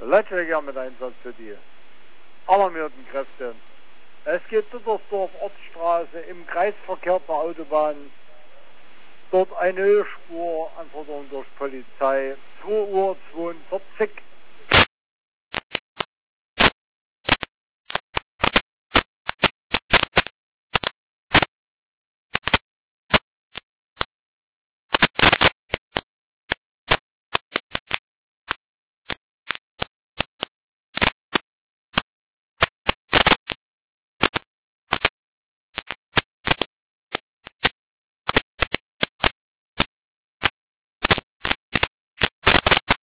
Letztlicher mit Einsatz für die alarmierten Kräfte. Es geht Dittersdorf Ortsstraße im Kreisverkehr der Autobahn. Dort eine Ölspur, Anforderung durch Polizei, 2:42 Uhr.